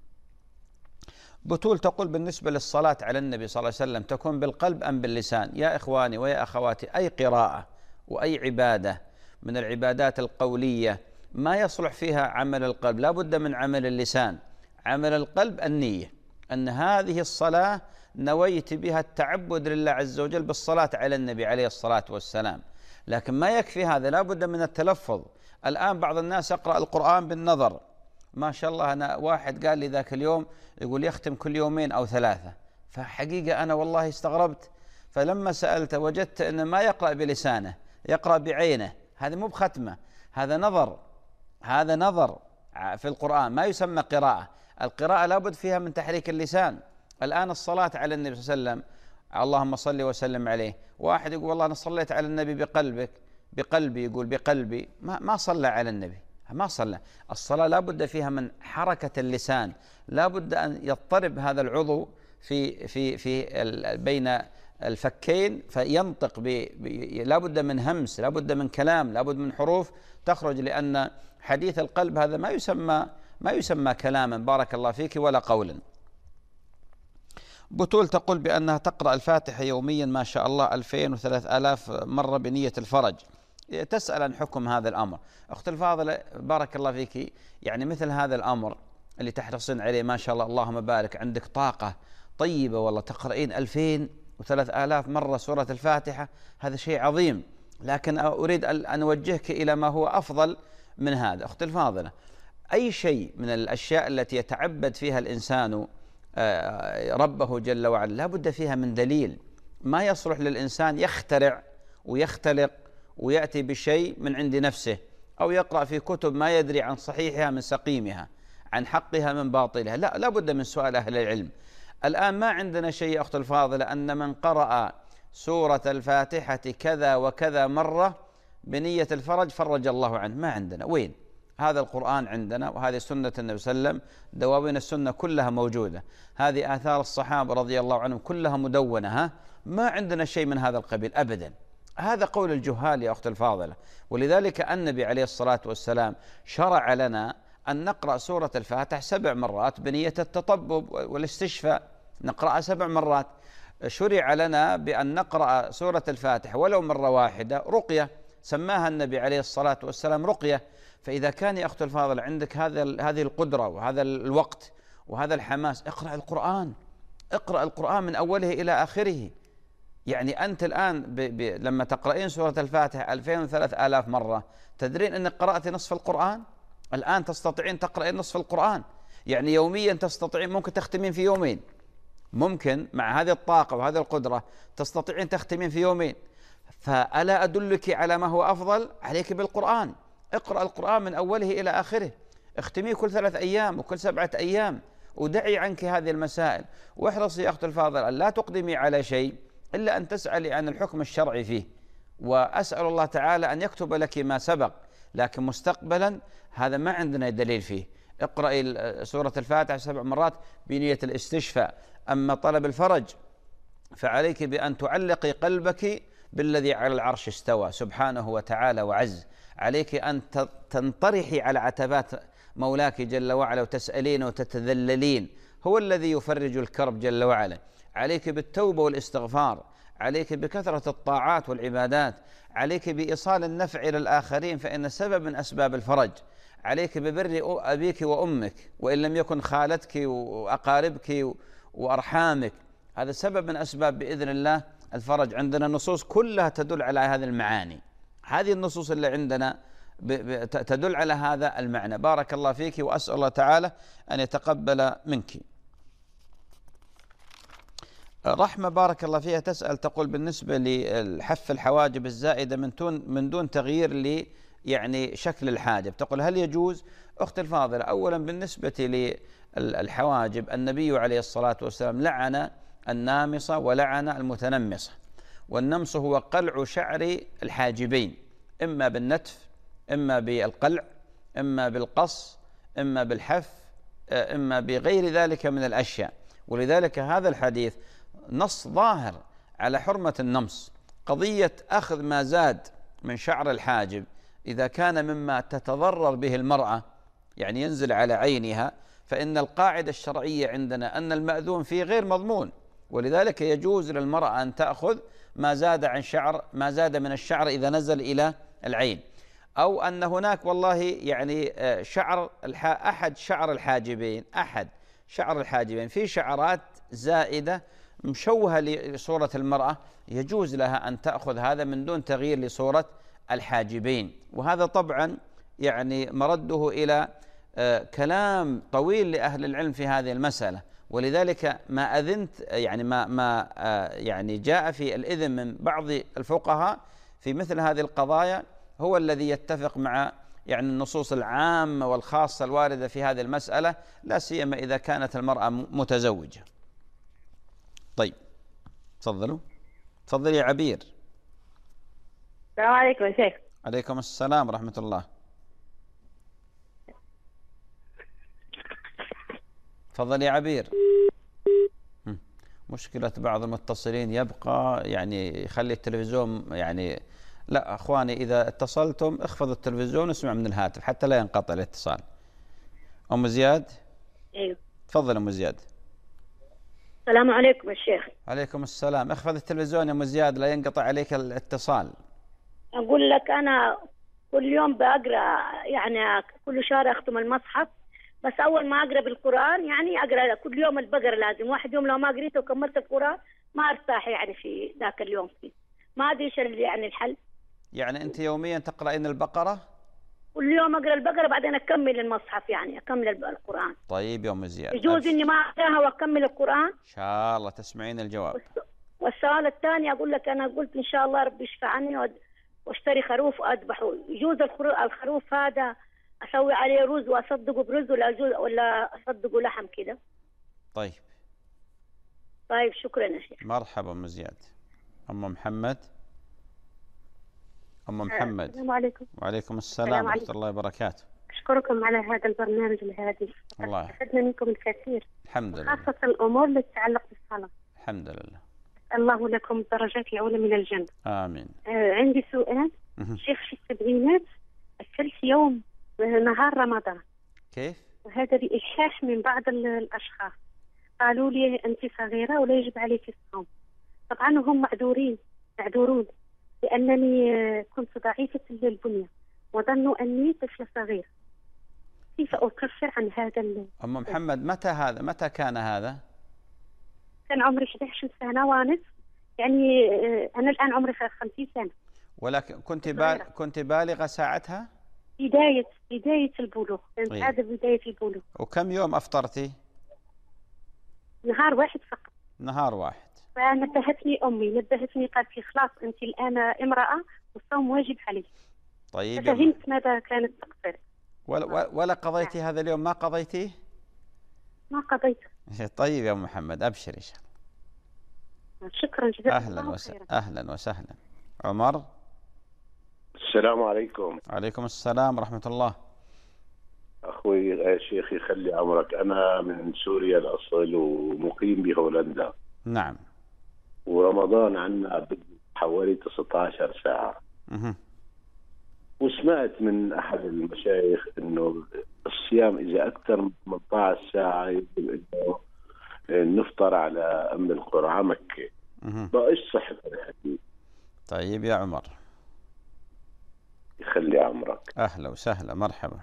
بتول تقول بالنسبة للصلاة على النبي صلى الله عليه وسلم تكون بالقلب أم باللسان؟ يا إخواني ويا أخواتي، أي قراءة وأي عبادة من العبادات القولية ما يصلح فيها عمل القلب، لا بد من عمل اللسان. عمل القلب النية، أن هذه الصلاة نويت بها التعبد لله عز وجل بالصلاة على النبي عليه الصلاة والسلام، لكن ما يكفي هذا، لا بد من التلفظ. الآن بعض الناس يقرأ القرآن بالنظر، ما شاء الله. أنا واحد قال لي ذاك اليوم يقول يختم كل يومين أو ثلاثة، فحقيقة أنا والله استغربت، فلما سألت وجدت أنه ما يقرأ بلسانه، يقرأ بعينه. هذا مو بختمة، هذا نظر، هذا نظر في القرآن، ما يسمى قراءة. القراءة لابد فيها من تحريك اللسان. الآن الصلاة على النبي صلى الله عليه وسلم اللهم صل وسلم عليه، واحد يقول والله أنا صليت على النبي بقلبك بقلبي، يقول بقلبي، ما, ما صلى على النبي. ما صلى. الصلاة لا بد فيها من حركة اللسان، لا بد أن يضطرب هذا العضو في في في بين الفكين فينطق، لا بد من همس، لا بد من كلام، لا بد من حروف تخرج، لأن حديث القلب هذا ما يسمى ما يسمى كلاما بارك الله فيك ولا قولا. بتول تقول بأنها تقرأ الفاتحة يوميا ما شاء الله ألفين وثلاث آلاف مرة بنية الفرج، تسأل عن حكم هذا الأمر. أخت الفاضلة بارك الله فيك، يعني مثل هذا الأمر اللي تحرصين عليه ما شاء الله اللهم بارك، عندك طاقة طيبة والله، تقرأين ألفين وثلاث آلاف مرة سورة الفاتحة، هذا شيء عظيم، لكن أريد أن أوجهك إلى ما هو أفضل من هذا. أخت الفاضلة، أي شيء من الأشياء التي يتعبد فيها الإنسان ربه جل وعلا لا بد فيها من دليل، ما يصلح للإنسان يخترع ويختلق ويأتي بشيء من عند نفسه، أو يقرأ في كتب ما يدري عن صحيحها من سقيمها، عن حقها من باطلها، لا لا بد من سؤال أهل العلم. الآن ما عندنا شيء أخت الفاضلة أن من قرأ سورة الفاتحة كذا وكذا مرة بنية الفرج فرج الله عنه، ما عندنا. وين؟ هذا القرآن عندنا، وهذه سنة النبي صلى الله عليه وسلم، دواوين السنة كلها موجودة، هذه آثار الصحابة رضي الله عنهم كلها مدونة، ها؟ ما عندنا شيء من هذا القبيل أبدا. هذا قول الجهال يا أخت الفاضلة، ولذلك النبي عليه الصلاة والسلام شرع لنا أن نقرأ سورة الفاتحة سبع مرات بنية التطبب والاستشفاء، نقرأها سبع مرات. شرع لنا بأن نقرأ سورة الفاتحة ولو مرة واحدة رقية، سماها النبي عليه الصلاة والسلام رقية. فإذا كان يا أخت الفاضل عندك هذا هذه القدرة وهذا الوقت وهذا الحماس، اقرأ القرآن، اقرأ القرآن من أوله إلى آخره. يعني أنت الآن ب ب لما تقرأين سورة الفاتحة ألفين وثلاث آلاف مرة، تدرين أنك قرأت نصف القرآن؟ الآن تستطيعين تقرأين نصف القرآن، يعني يوميا تستطيعين، ممكن تختمين في يومين، ممكن مع هذه الطاقة وهذه القدرة تستطيعين تختمين في يومين. فألا أدلك على ما هو أفضل؟ عليك بالقرآن، اقرأ القرآن من أوله إلى آخره، اختميه كل ثلاث أيام وكل سبعة أيام، ودعي عنك هذه المسائل. واحرصي يا أخت الفاضل أن لا تقدمي على شيء إلا أن تسألي عن الحكم الشرعي فيه، وأسأل الله تعالى أن يكتب لك ما سبق، لكن مستقبلا هذا ما عندنا دليل فيه. اقرأي سورة الفاتحة سبع مرات بنية الاستشفاء. أما طلب الفرج فعليك بأن تعلقي قلبك بالذي على العرش استوى سبحانه وتعالى وعز، عليك أن تنطرحي على عتبات مولاك جل وعلا وتسألين وتتذللين، هو الذي يفرج الكرب جل وعلا. عليك بالتوبة والاستغفار، عليك بكثرة الطاعات والعبادات، عليك بإيصال النفع إلى الآخرين فإن سبب من أسباب الفرج، عليك ببر أبيك وأمك وإن لم يكن خالتك وأقاربك وأرحامك، هذا سبب من أسباب بإذن الله الفرج. عندنا نصوص كلها تدل على هذه المعاني، هذه النصوص اللي عندنا تدل على هذا المعنى. بارك الله فيك، وأسأل الله تعالى أن يتقبل منك. رحمة بارك الله فيها تسأل تقول بالنسبة للحف الحواجب الزائدة من دون من دون تغيير ل يعني شكل الحاجب، تقول هل يجوز؟ أخت الفاضلة، أولا بالنسبة للحواجب النبي عليه الصلاة والسلام لعن النامصة ولعن المتنمصة، والنمص هو قلع شعر الحاجبين، إما بالنتف، إما بالقلع، إما بالقص، إما بالحف، إما بغير ذلك من الأشياء. ولذلك هذا الحديث نص ظاهر على حرمة النمص. قضية أخذ ما زاد من شعر الحاجب إذا كان مما تتضرر به المرأة، يعني ينزل على عينها، فإن القاعدة الشرعية عندنا أن المأذون فيه غير مضمون، ولذلك يجوز للمرأة أن تأخذ ما زاد عن شعر ما زاد من الشعر إذا نزل إلى العين، أو أن هناك والله يعني شعر أحد شعر الحاجبين أحد شعر الحاجبين في شعرات زائدة مشوهة لصورة المرأة، يجوز لها أن تأخذ هذا من دون تغيير لصورة الحاجبين. وهذا طبعا يعني مرده إلى كلام طويل لأهل العلم في هذه المسألة، ولذلك ما أذنت يعني ما ما يعني جاء في الإذن من بعض الفقهاء في مثل هذه القضايا هو الذي يتفق مع يعني النصوص العامة والخاصة الواردة في هذه المسألة، لا سيما إذا كانت المرأة متزوجة. طيب تفضلوا، تفضلي يا عبير. السلام عليكم يا شيخ. عليكم السلام ورحمة الله. تفضل يا عبير. مشكلة بعض المتصلين يبقى يعني يخلي التلفزيون يعني. لا أخواني، إذا اتصلتم اخفض التلفزيون واسمع من الهاتف حتى لا ينقطع الاتصال. أم زياد. ايوه تفضل أم زياد. السلام عليكم يا شيخ. عليكم السلام. اخفض التلفزيون يا أم زياد لا ينقطع عليك الاتصال. أقول لك أنا كل يوم بقرأ، يعني كل شهر أختم المصحف، بس أول ما أقرأ بالقرآن يعني أقرأ كل يوم البقرة لازم. واحد يوم لو ما قريته وكملت القرآن ما أرتاح يعني في ذاك اليوم فيه. ما أدري إيش يعني الحل. يعني أنت يوميا تقرأين البقرة؟ كل يوم أقرأ البقرة بعدين أكمل المصحف، يعني أكمل القرآن. طيب يا أم زياد، يجوز إني ما أقرأها وأكمل القرآن؟ إن شاء الله تسمعين الجواب. والسؤال الثاني أقول لك أنا قلت إن شاء الله ربي يشفع عني واشتري خروف وأذبحه. يجوز الخروف هذا أسوي عليه رز وأصدقه برز ولا يجوز ولا أصدقه لحم كده؟ طيب طيب شكرا يا شيخ. مرحبا أم زياد. أم محمد. أم محمد. السلام عليكم. وعليكم السلام ورحمة الله وبركاته. أشكركم على هذا البرنامج الهادي. الله استفدنا منكم الكثير. الحمد لله. خاصة الأمور التي تتعلق بالصلاة. الحمد لله. الله لكم الدرجات العلى من الجنة. آمين. آه عندي سؤال. شيخ في السبعينات أكلت يوم نهار رمضان. كيف؟ وهذا بإلحاح من بعض الأشخاص، قالوا لي أنت صغيرة ولا يجب عليك الصوم. طبعا هم معذورين معذورون لأنني كنت ضعيفة البنية وظنوا أني طفلة صغيرة. كيف أكفر عن هذا ال... أم محمد متى هذا؟ متى كان هذا؟ كان عمري إحدى عشرة سنة ونصف، يعني أنا الآن عمري خمسين سنة. ولكن كنت بال... كنت بالغة ساعتها؟ بداية بداية البلوغ، كانت طيب. هذا بداية البلوغ. وكم يوم أفطرتي؟ نهار واحد فقط. نهار واحد. فنبهتني أمي نبهتني قالت لي خلاص أنت الآن امرأة والصوم واجب عليك. طيب. فهمت ماذا كانت تقصد. ولا, ولا قضيتي هذا اليوم؟ ما قضيتيه؟ ما قضيت. طيب يا أم محمد أبشر إن شاء الله. شكرا جزيلا. أهلا وسهلا. أهلا وسهلا. عمر. السلام عليكم. وعليكم السلام ورحمة الله. أخوي يا شيخ يخلي عمرك، أنا من سوريا الأصل ومقيم بهولندا. نعم. ورمضان عنا حوالي تسعة عشر ساعة. مه. وسمعت من أحد المشايخ إنه الصيام إذا أكثر من ثمانية عشر ساعة يجب إنه نفطر على أم القرى مكة. بقى صحة الحديث؟ طيب يا عمر. يخلي عمرك. أهلا وسهلا مرحبا.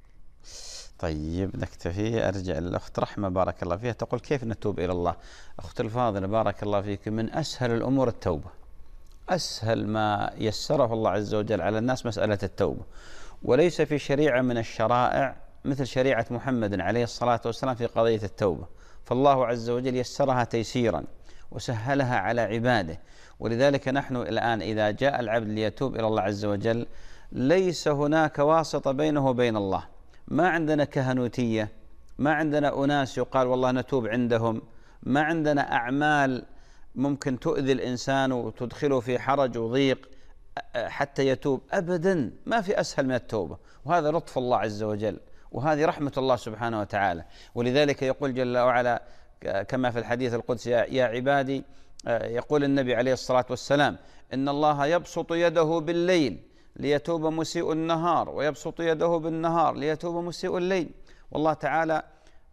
طيب نكتفي. أرجع للأخت رحمة بارك الله فيها، تقول كيف نتوب إلى الله؟ أخت الفاضلة بارك الله فيك، من أسهل الأمور التوبة. أسهل ما يسره الله عز وجل على الناس مسألة التوبة، وليس في شريعة من الشرائع مثل شريعة محمد عليه الصلاة والسلام في قضية التوبة، فالله عز وجل يسرها تيسيرا وسهلها على عباده. ولذلك نحن الآن إذا جاء العبد ليتوب إلى الله عز وجل ليس هناك واسطة بينه وبين الله. ما عندنا كهنوتية، ما عندنا أناس يقال والله نتوب عندهم، ما عندنا أعمال ممكن تؤذي الإنسان وتدخله في حرج وضيق حتى يتوب أبدا. ما في أسهل من التوبة، وهذا لطف الله عز وجل وهذه رحمة الله سبحانه وتعالى. ولذلك يقول جل وعلا كما في الحديث القدسي: يا عبادي، يقول النبي عليه الصلاة والسلام: إن الله يبسط يده بالليل ليتوب مسيء النهار، ويبسط يده بالنهار ليتوب مسيء الليل. والله تعالى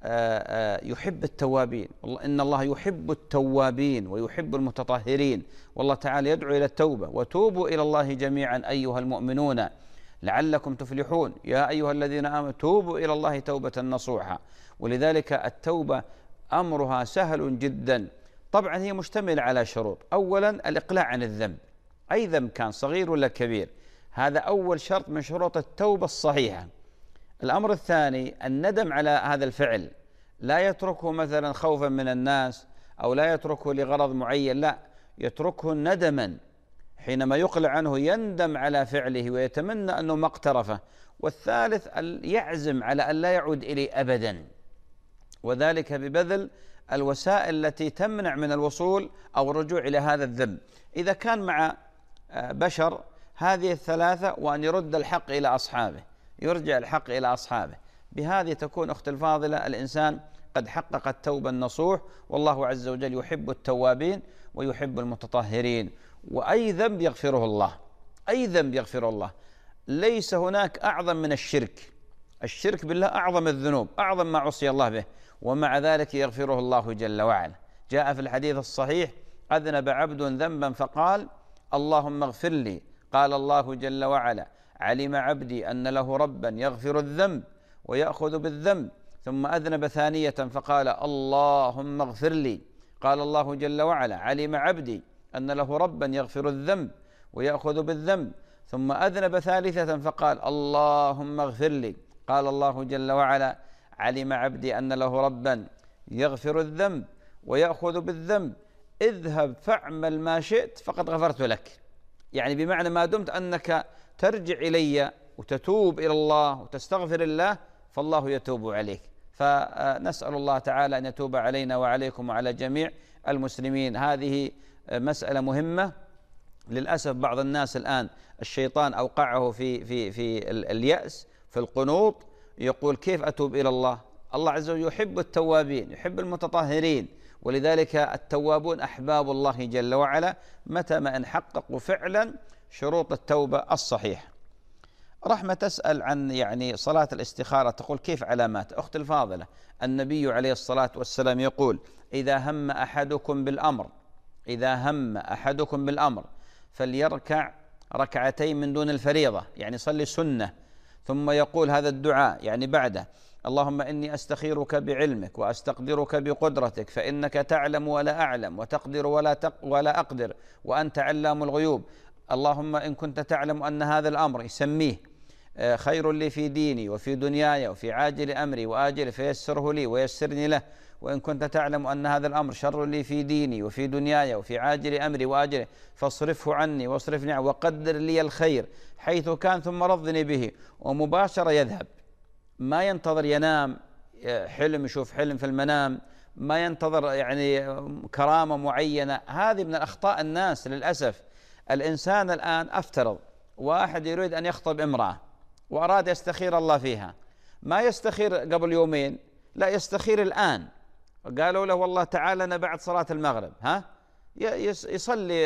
يحب التوابين، إن الله يحب التوابين ويحب المتطهرين. والله تعالى يدعو إلى التوبة: وتوبوا إلى الله جميعا أيها المؤمنون لعلكم تفلحون، يا أيها الذين آمنوا توبوا إلى الله توبة نصوحا. ولذلك التوبة أمرها سهل جدا. طبعا هي مشتملة على شروط. أولا الإقلاع عن الذنب، أي ذنب كان صغير ولا كبير، هذا أول شرط من شروط التوبة الصحيحة. الأمر الثاني الندم على هذا الفعل، لا يتركه مثلا خوفا من الناس أو لا يتركه لغرض معين، لا، يتركه ندما. حينما يقلع عنه يندم على فعله ويتمنى أنه ما اقترفه. والثالث يعزم على أن لا يعود إليه أبدا، وذلك ببذل الوسائل التي تمنع من الوصول أو الرجوع إلى هذا الذنب. إذا كان مع بشر هذه الثلاثة، وأن يرد الحق إلى أصحابه، يرجع الحق إلى أصحابه. بهذه تكون أخت الفاضلة الإنسان قد حقق التوبة النصوح، والله عز وجل يحب التوابين ويحب المتطهرين. وأي ذنب يغفره الله، أي ذنب يغفره الله، ليس هناك أعظم من الشرك. الشرك بالله أعظم الذنوب، أعظم ما عصي الله به، ومع ذلك يغفره الله جل وعلا. جاء في الحديث الصحيح: أذنب عبد ذنبا فقال اللهم اغفر لي، قال الله جل وعلا: علم عبدي أن له ربا يغفر الذنب ويأخذ بالذنب. ثم أذنب ثانية فقال اللهم اغفر لي، قال الله جل وعلا: علم عبدي أن له ربا يغفر الذنب ويأخذ بالذنب. ثم أذنب ثالثة فقال اللهم اغفر لي، قال الله جل وعلا: علم عبدي أن له ربا يغفر الذنب ويأخذ بالذنب، اذهب فاعمل ما شئت فقد غفرت لك. يعني بمعنى ما دمت أنك ترجع إلي وتتوب إلى الله وتستغفر الله فالله يتوب عليك. فنسأل الله تعالى أن يتوب علينا وعليكم وعلى جميع المسلمين. هذه مسألة مهمة. للأسف بعض الناس الآن الشيطان أوقعه في في في اليأس، في القنوط، يقول كيف أتوب إلى الله؟ الله عز وجل يحب التوابين، يحب المتطهرين، ولذلك التوابون أحباب الله جل وعلا متى ما أن حققوا فعلا شروط التوبة الصحيحة. رحمة تسأل عن يعني صلاة الاستخارة، تقول كيف علامات؟ أخت الفاضلة، النبي عليه الصلاة والسلام يقول: إذا هم أحدكم بالأمر إذا هم أحدكم بالأمر فليركع ركعتين من دون الفريضة، يعني صلي سنة، ثم يقول هذا الدعاء يعني بعده: اللهم إني أستخيرك بعلمك وأستقدرك بقدرتك فإنك تعلم ولا أعلم وتقدر ولا, تق ولا أقدر وأنت علام الغيوب. اللهم إن كنت تعلم أن هذا الأمر، يسميه، خير لي في ديني وفي دنياي وفي عاجل أمري وآجل فيسره لي ويسرني له، وإن كنت تعلم أن هذا الأمر شر لي في ديني وفي دنياي وفي عاجل أمري وآجله فاصرفه عني واصرفني عنه وقدر لي الخير حيث كان ثم رضني به. ومباشرة يذهب، ما ينتظر ينام حلم، يشوف حلم في المنام، ما ينتظر يعني كرامة معينة. هذه من الأخطاء الناس للأسف. الإنسان الآن أفترض واحد يريد أن يخطب امرأة وأراد يستخير الله فيها، ما يستخير قبل يومين، لا، يستخير الآن. قالوا له والله تعال لنا بعد صلاة المغرب، ها يصلي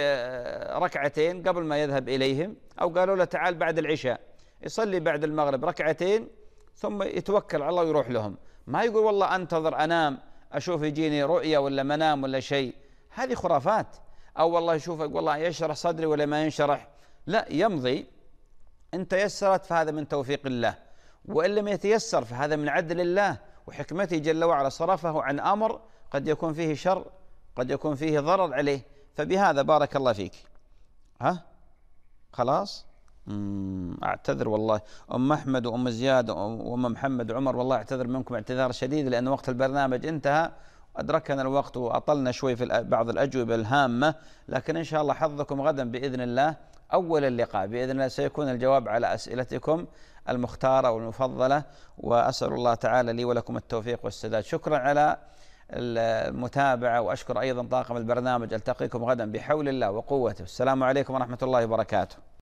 ركعتين قبل ما يذهب إليهم، أو قالوا له تعال بعد العشاء يصلي بعد المغرب ركعتين ثم يتوكل على الله ويروح لهم. ما يقول والله أنتظر أنام أشوف يجيني رؤية ولا منام ولا شيء، هذه خرافات. أو والله يشوفك والله يشرح صدري ولا ما ينشرح، لا، يمضي. إن تيسرت فهذا من توفيق الله، وإن لم يتيسر فهذا من عدل الله وحكمته جل وعلا، صرفه عن أمر قد يكون فيه شر، قد يكون فيه ضرر عليه. فبهذا بارك الله فيك. ها خلاص، أعتذر والله أم أحمد وأم زياد وأم محمد وعمر، والله أعتذر منكم اعتذار شديد لأن وقت البرنامج انتهى، أدركنا الوقت وأطلنا شوي في بعض الأجوبة الهامة، لكن إن شاء الله حظكم غدا بإذن الله. أول اللقاء بإذن الله سيكون الجواب على أسئلتكم المختارة والمفضلة، وأسأل الله تعالى لي ولكم التوفيق والسداد. شكرا على المتابعة، وأشكر أيضا طاقم البرنامج. ألتقيكم غدا بحول الله وقوته. السلام عليكم ورحمة الله وبركاته.